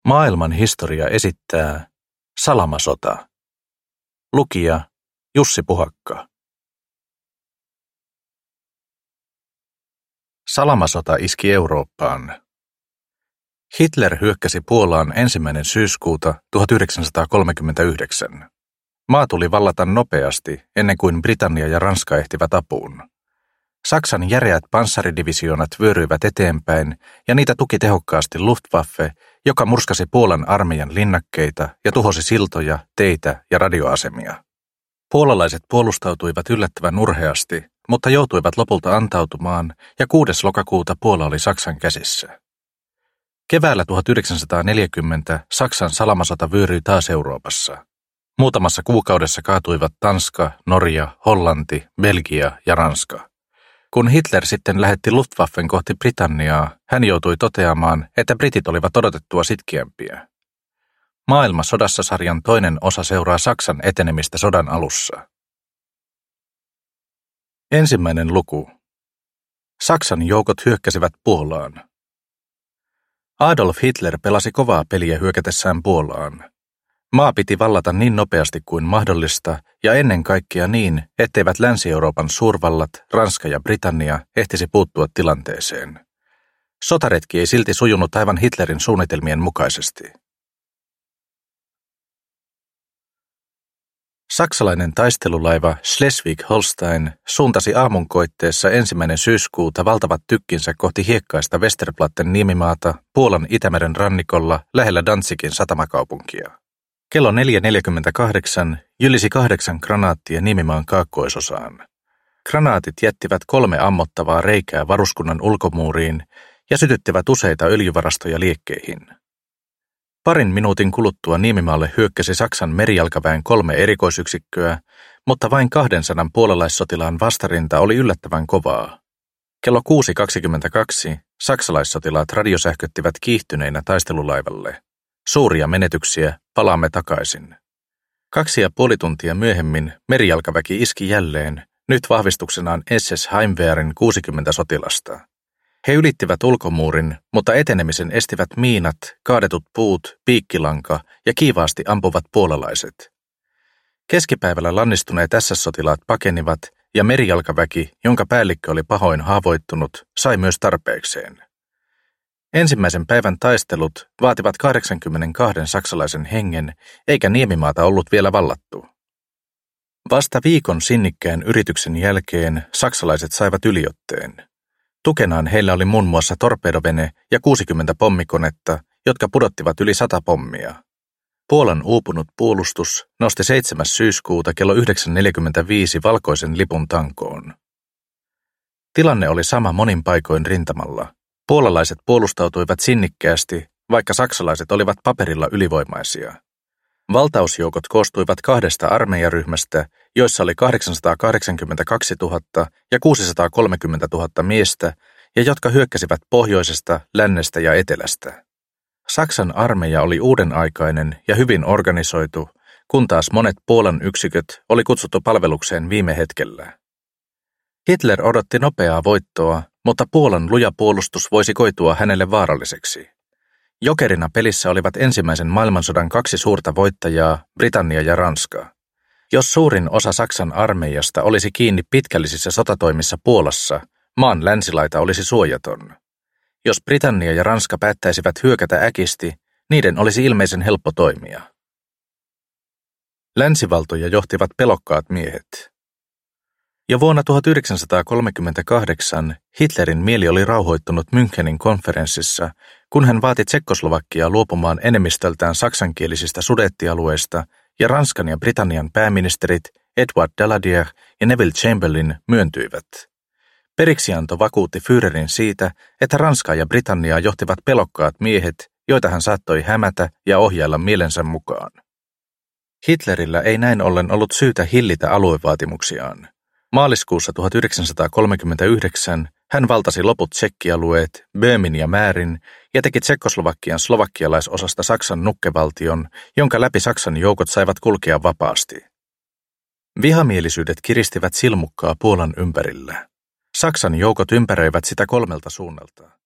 Maailman historia esittää Salamasota. Lukija Jussi Puhakka. Salamasota iski Eurooppaan. Hitler hyökkäsi Puolaan 1. syyskuuta 1939. Maa tuli vallata nopeasti ennen kuin Britannia ja Ranska ehtivät apuun. Saksan järeät panssaridivisioonat vyöryivät eteenpäin ja niitä tuki tehokkaasti Luftwaffe, joka murskasi Puolan armeijan linnakkeita ja tuhosi siltoja, teitä ja radioasemia. Puolalaiset puolustautuivat yllättävän urheasti, mutta joutuivat lopulta antautumaan ja 6. lokakuuta Puola oli Saksan käsissä. Keväällä 1940 Saksan salamasota vyöryi taas Euroopassa. Muutamassa kuukaudessa kaatuivat Tanska, Norja, Hollanti, Belgia ja Ranska. Kun Hitler sitten lähetti Luftwaffen kohti Britanniaa, hän joutui toteamaan, että britit olivat odotettua sitkeämpiä. Maailmansodassa sarjan toinen osa seuraa Saksan etenemistä sodan alussa. 1. luku. Saksan joukot hyökkäsivät Puolaan. Adolf Hitler pelasi kovaa peliä hyökätessään Puolaan. Maa piti vallata niin nopeasti kuin mahdollista ja ennen kaikkea niin, etteivät Länsi-Euroopan suurvallat, Ranska ja Britannia ehtisi puuttua tilanteeseen. Sotaretki ei silti sujunut aivan Hitlerin suunnitelmien mukaisesti. Saksalainen taistelulaiva Schleswig-Holstein suuntasi aamunkoitteessa 1. syyskuuta valtavat tykkinsä kohti hiekkaista Westerplatten niemimaata Puolan Itämeren rannikolla lähellä Danzigin satamakaupunkia. Kello 4.48 jylisi 8 granaattia niemimaan kaakkoisosaan. Granaatit jättivät 3 ammottavaa reikää varuskunnan ulkomuuriin ja sytyttivät useita öljyvarastoja liekkeihin. Parin minuutin kuluttua Niemimaalle hyökkäsi Saksan merijalkaväen 3 erikoisyksikköä, mutta vain 200 puolalaissotilaan vastarinta oli yllättävän kovaa. Kello 6.22 saksalaissotilaat radiosähköttivät kiihtyneinä taistelulaivalle. Suuria menetyksiä, palaamme takaisin. 2,5 tuntia myöhemmin merijalkaväki iski jälleen, nyt vahvistuksenaan SS Heimwehren 60 sotilasta. He ylittivät ulkomuurin, mutta etenemisen estivät miinat, kaadetut puut, piikkilanka ja kiivaasti ampuvat puolalaiset. Keskipäivällä lannistuneet SS-sotilaat pakenivat ja merijalkaväki, jonka päällikkö oli pahoin haavoittunut, sai myös tarpeekseen. Ensimmäisen päivän taistelut vaativat 82 saksalaisen hengen, eikä Niemimaata ollut vielä vallattu. Vasta viikon sinnikkään yrityksen jälkeen saksalaiset saivat yliotteen. Tukenaan heillä oli muun muassa torpedovene ja 60 pommikonetta, jotka pudottivat yli 100 pommia. Puolan uupunut puolustus nosti 7. syyskuuta kello 9.45 valkoisen lipun tankoon. Tilanne oli sama monin paikoin rintamalla. Puolalaiset puolustautuivat sinnikkäästi, vaikka saksalaiset olivat paperilla ylivoimaisia. Valtausjoukot koostuivat 2 armeijaryhmästä, joissa oli 882 000 ja 630 000 miestä, ja jotka hyökkäsivät pohjoisesta, lännestä ja etelästä. Saksan armeija oli uudenaikainen ja hyvin organisoitu, kun taas monet Puolan yksiköt oli kutsuttu palvelukseen viime hetkellä. Hitler odotti nopeaa voittoa, mutta Puolan luja puolustus voisi koitua hänelle vaaralliseksi. Jokerina pelissä olivat ensimmäisen maailmansodan 2 suurta voittajaa, Britannia ja Ranska. Jos suurin osa Saksan armeijasta olisi kiinni pitkällisissä sotatoimissa Puolassa, maan länsilaita olisi suojaton. Jos Britannia ja Ranska päättäisivät hyökätä äkisti, niiden olisi ilmeisen helppo toimia. Länsivaltoja johtivat pelokkaat miehet. Jo vuonna 1938 Hitlerin mieli oli rauhoittunut Münchenin konferenssissa, kun hän vaati Tsekkoslovakiaa luopumaan enemmistöltään saksankielisistä sudettialueista ja Ranskan ja Britannian pääministerit Edward Daladier ja Neville Chamberlain myöntyivät. Periksianto vakuutti Führerin siitä, että Ranskaa ja Britanniaa johtivat pelokkaat miehet, joita hän saattoi hämätä ja ohjailla mielensä mukaan. Hitlerillä ei näin ollen ollut syytä hillitä aluevaatimuksiaan. Maaliskuussa 1939 hän valtasi loput tsekkialueet, Böömin ja Märin, ja teki Tsekkoslovakian slovakkialaisosasta Saksan nukkevaltion, jonka läpi Saksan joukot saivat kulkea vapaasti. Vihamielisyydet kiristivät silmukkaa Puolan ympärillä. Saksan joukot ympäröivät sitä 3 suunnalta.